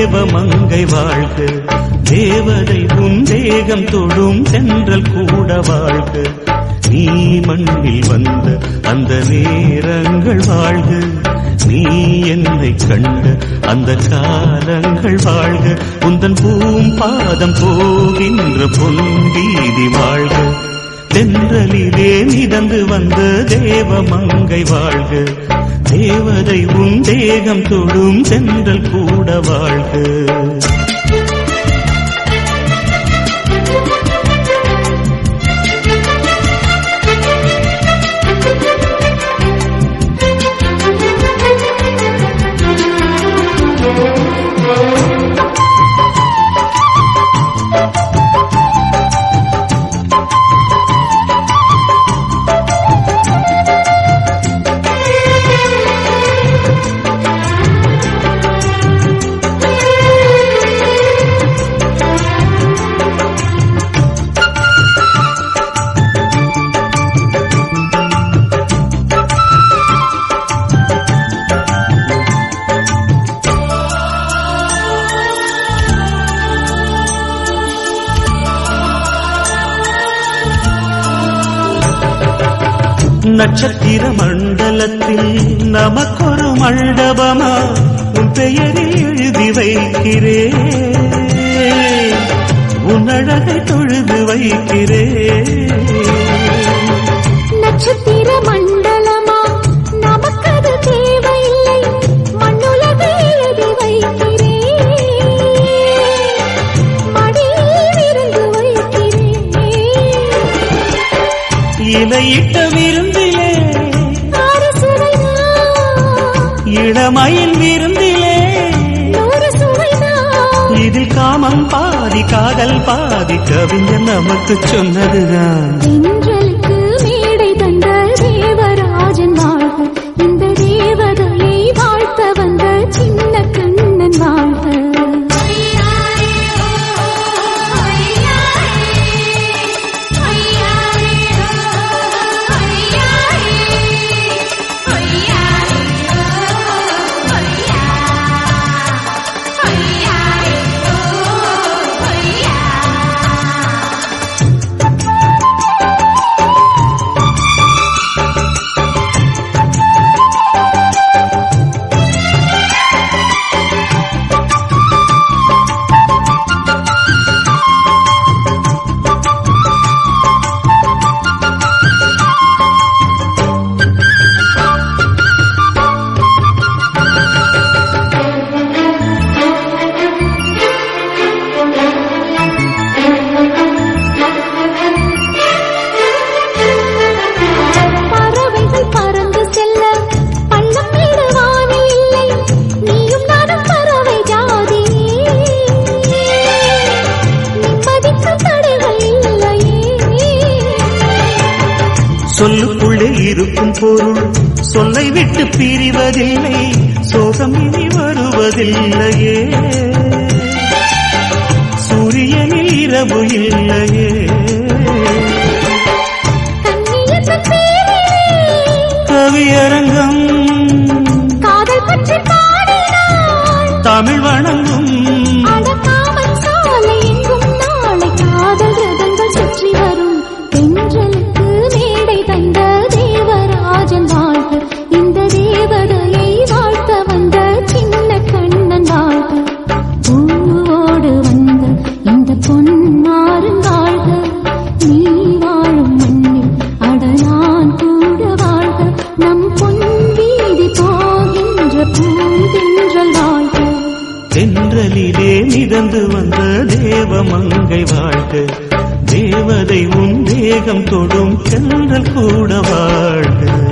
தேவமங்கை வாழ்க, தேவதை உன் தேகம் தொடும் தென்றல் கூட வாழ்க. நீ மண்ணில் வந்த அந்த நேரங்கள் வாழ்க, நீ என்னை கண்ட அந்த காலங்கள் வாழ்க. உந்தன் பூம்பாதம் போகின்ற பொன்வீதி வாழ்க, தென்றலிலே மிதந்து வந்த தேவமங்கை வாழ்க, தேவதை உன் தேகம் தொடும் தென்றல் கூட வாழ்க. நட்சத்திர மண்டலத்தில் நமக்கொரு மண்டபமா உன் பெயரில் எழுதி வைக்கிறேன், உன் அழகை தொழுது வைக்கிறேன். நட்சத்திர மண்டலமா நமக்கது தேவையில்லை, மண்ணுலகை எழுதி வைக்கிறேன், மடியில் இருந்து வைக்கிறேன். இலையிட்ட விருந்திலே இளமயில் விருந்திலே இதில் காமம் பாதி காதல் பாதி கவிஞர் நமக்கு சொன்னதுதான். தென்றலுக்கு மேடை தந்த தேவராஜன் வாழ்க, இந்த தேவதையை வாழ்த்த வந்த சின்ன கண்ணன் வாழ்க. சொல்லுக்குள்ளே இருக்கும் பொருள் சொல்லை விட்டு பிரிவதில்லை, சோகம் இனி வருவதில்லையே, சூரியனில் இரவு இல்லையே. கவியரங்கம் காதல் பற்றி பாடினாள், தமிழ் வணங்கும் சாலை எங்கும் நாளை காதல் ரதங்கள் சுற்றி வரும். தென்றலுக்கு மேடை தந்த தேவராஜன் வாழ்க, இந்த தேவதையை வாழ்த்த வந்த சின்ன கண்ணன் வாழ்க. பூவோடு வந்த இந்த பொன்மாறன் வாழ்க, நீ வாழும் மண்ணில் அடலான் கூட வாழ்க, நம் பொன் வீதி போகின்ற பூந்தென்றல் வாழ்க. தென்றலிலே மிதந்து வந்த தேவமங்கை வாழ்க, தேவதை உன் தேகம் தொடும் தென்றல் கூட வாழ்க.